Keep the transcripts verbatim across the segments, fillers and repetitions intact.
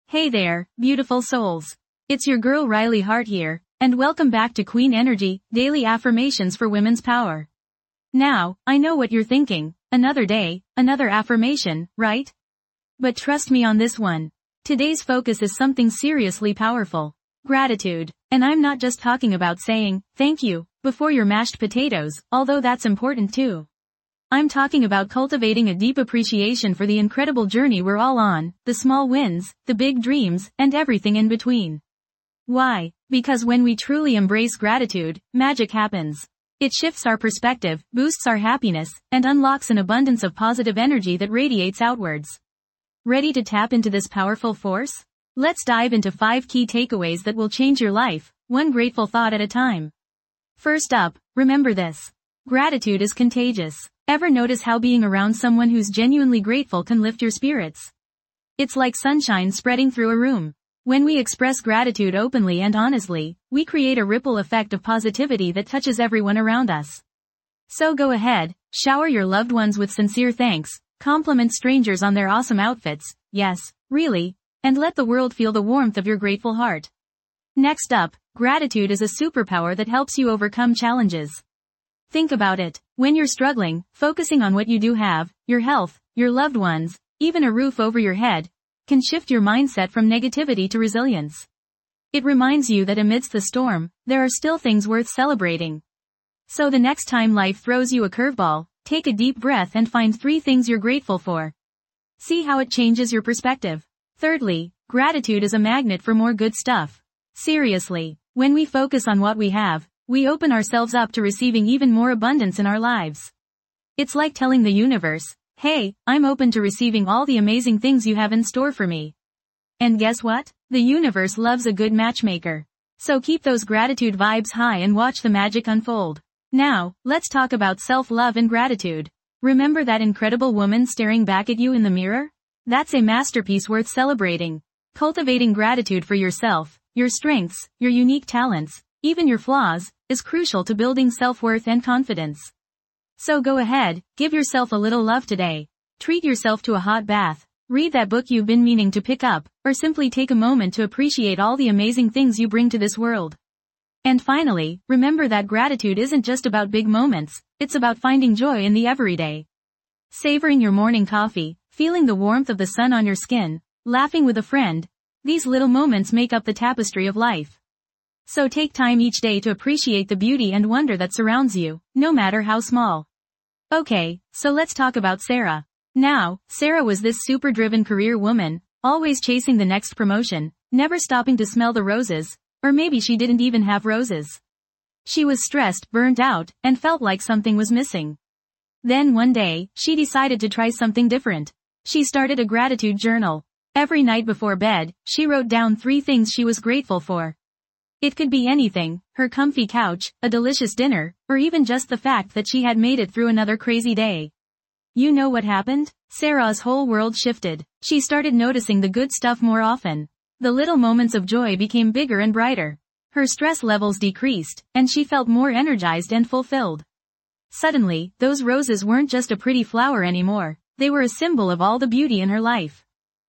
Hey there, beautiful souls. It's your girl Riley Hart here, and welcome back to Queen Energy, Daily Affirmations for Women's Power. Now, I know what you're thinking, another day, another affirmation, right? But trust me on this one. Today's focus is something seriously powerful. Gratitude. And I'm not just talking about saying, thank you, before your mashed potatoes, although that's important too. I'm talking about cultivating a deep appreciation for the incredible journey we're all on, the small wins, the big dreams, and everything in between. Why? Because when we truly embrace gratitude, magic happens. It shifts our perspective, boosts our happiness, and unlocks an abundance of positive energy that radiates outwards. Ready to tap into this powerful force? Let's dive into five key takeaways that will change your life, one grateful thought at a time. First up, remember this. Gratitude is contagious. Ever notice how being around someone who's genuinely grateful can lift your spirits? It's like sunshine spreading through a room. When we express gratitude openly and honestly, we create a ripple effect of positivity that touches everyone around us. So go ahead, shower your loved ones with sincere thanks, compliment strangers on their awesome outfits, yes, really, and let the world feel the warmth of your grateful heart. Next up, gratitude is a superpower that helps you overcome challenges. Think about it. When you're struggling, focusing on what you do have, your health, your loved ones, even a roof over your head, can shift your mindset from negativity to resilience. It reminds you that amidst the storm, there are still things worth celebrating. So the next time life throws you a curveball, take a deep breath and find three things you're grateful for. See how it changes your perspective. Thirdly, gratitude is a magnet for more good stuff. Seriously, when we focus on what we have, we open ourselves up to receiving even more abundance in our lives. It's like telling the universe, hey, I'm open to receiving all the amazing things you have in store for me. And guess what? The universe loves a good matchmaker. So keep those gratitude vibes high and watch the magic unfold. Now, let's talk about self-love and gratitude. Remember that incredible woman staring back at you in the mirror? That's a masterpiece worth celebrating. Cultivating gratitude for yourself, your strengths, your unique talents, even your flaws, is crucial to building self-worth and confidence. So go ahead, give yourself a little love today. Treat yourself to a hot bath, read that book you've been meaning to pick up, or simply take a moment to appreciate all the amazing things you bring to this world. And finally, remember that gratitude isn't just about big moments, it's about finding joy in the everyday. Savoring your morning coffee, feeling the warmth of the sun on your skin, laughing with a friend, these little moments make up the tapestry of life. So take time each day to appreciate the beauty and wonder that surrounds you, no matter how small. Okay, so let's talk about Sarah. Now, Sarah was this super-driven career woman, always chasing the next promotion, never stopping to smell the roses, or maybe she didn't even have roses. She was stressed, burnt out, and felt like something was missing. Then one day, she decided to try something different. She started a gratitude journal. Every night before bed, she wrote down three things she was grateful for. It could be anything, her comfy couch, a delicious dinner, or even just the fact that she had made it through another crazy day. You know what happened? Sarah's whole world shifted. She started noticing the good stuff more often. The little moments of joy became bigger and brighter. Her stress levels decreased, and she felt more energized and fulfilled. Suddenly, those roses weren't just a pretty flower anymore, they were a symbol of all the beauty in her life.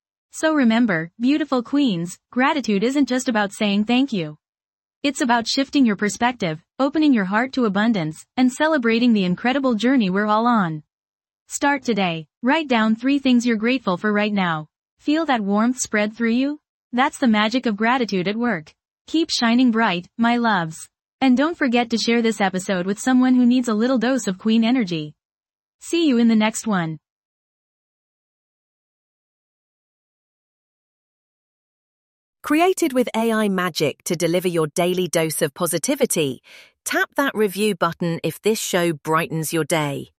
So remember, beautiful queens, gratitude isn't just about saying thank you. It's about shifting your perspective, opening your heart to abundance, and celebrating the incredible journey we're all on. Start today. Write down three things you're grateful for right now. Feel that warmth spread through you? That's the magic of gratitude at work. Keep shining bright, my loves. And don't forget to share this episode with someone who needs a little dose of queen energy. See you in the next one. Created with A I magic to deliver your daily dose of positivity, tap that review button if this show brightens your day.